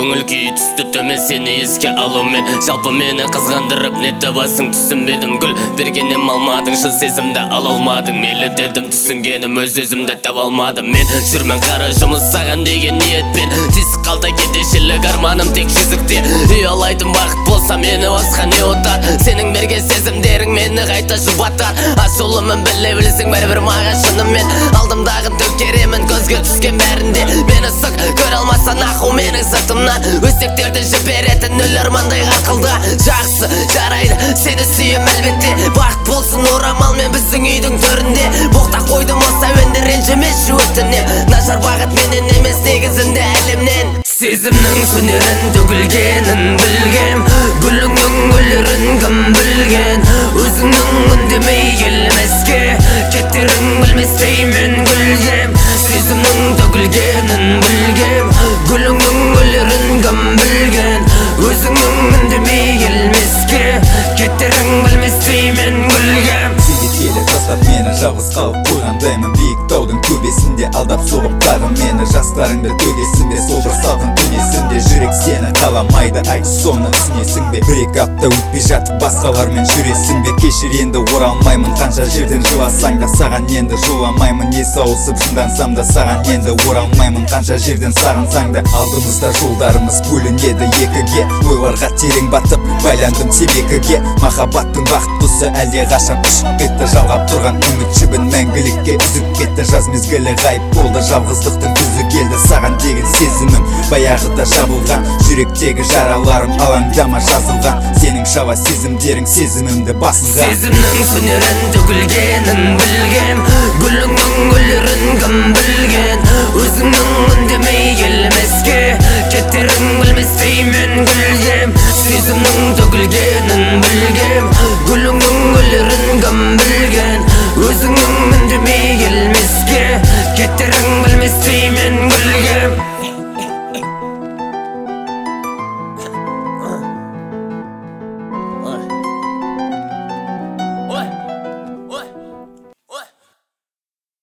көңіл күй түсті төмен сені еске алумен. Жалпы мені қызғандырып не табасың түсінбедім. Гүл бергенем алмадың, шын сезімді ала алмадың. Мейлі дедім түсінгенім өз өзімді таба алмадым. Мен жүрмен қара жұмыс саған деген ниетпен. Тесік қалта кетешілік арманым тек жүзікте. Ұялайтын бақыт болса мені басқа не отар. Сенің берген сезімдерің мені қайта жұбатар. Ашулымын біле білсең бәрібір маған шынымен. Алдымдағы төкеремін көзге түскен бәрінде. Мені сұқ көре алмаса нақу менің сыртымнан. Өсектерді жіберетін өл армандай ғақылда. Жақсы жарайды сені сүйем әлбетте. Бақыт болсын орамалмен біздің үйдің төрінде. Боқта қойдым осы әуенді ренжімеші өтінем. Нашар бағыт менен емес негізінде әлемнен. Сезімнің сөнерін төгілгенін білгем. Гүліңнің өлерін кім білген. Өзіңнің үндемей келмеске кеттерің білместей мен гүлгем. Сезімнің төгілгенін білгем. Гүліңнің өлерін кім білген. Өзіңнің үндемей келмеске кеттерің білместей мен гүлгем. Келе тастап мені жалғыз қалып қойғандаймын. Биік таудың төбесінде алдап соғып тағы мені. Жастарыңды төгесін бе сол бір салқын түнесінде. Жүрек сені қаламайды, айт соны түсінесің бе. Бір-екі апта өтпей жатып басқалармен жүресің бе. Кешір енді оралмаймын, қанша жерден жыласаң да саған енді жоламаймын. Ес ауысып жындансам да саған енді оралмаймын. Қанша жерден сағынсаң да алдымызда жолдарымыз бөлінеді екіге. Ойларға терең батып байландым темекіге. Махаббаттың бақыт құсы әлде қашан ұшып кетті. Жалғап тұрған үміт жібін мәңгілікке үзіп кетті. Жаз мезгілі ғайып болды, жалғыздықтың күзі келді. Саған деген сезімім баяғыда жабылған. Жүректегі жараларым алаңдама жазылған. Сенің шала сезімдерің сезімімді басынған. Сезімнің сөнерін төгілгенін білгем. Гүліңнің өлерін кім білген. Өзіңнің үндемей келмеске кеттерің білместей мен гүлгем. Сезімнің төгілгенін